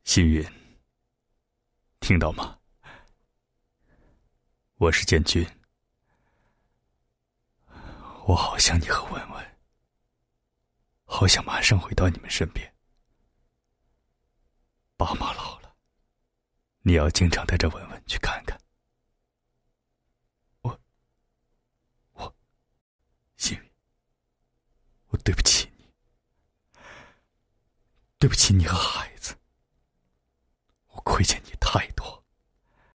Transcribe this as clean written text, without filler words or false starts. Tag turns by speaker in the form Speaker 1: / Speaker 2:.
Speaker 1: 星云，听到吗？我是建军，我好想你和文文，好想马上回到你们身边。爸妈老了，你要经常带着文文去看看。星云，我对不起你，对不起你和孩子，我亏欠你太多。